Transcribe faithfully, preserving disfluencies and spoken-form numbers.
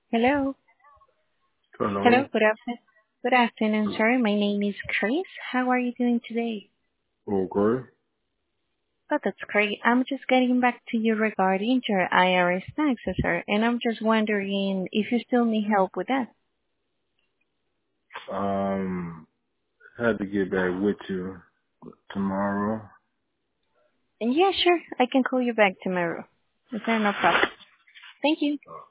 Hello. Hello. Hello. Good afternoon. Good afternoon, sir. My name is Chris. How are you doing today? Okay. Oh, that's great. I'm just getting back to you regarding your I R S taxes, sir, and I'm just wondering if you still need help with that. Um, had to get back with you tomorrow. And yeah, sure. I can call you back tomorrow. Is there no problem? Thank you.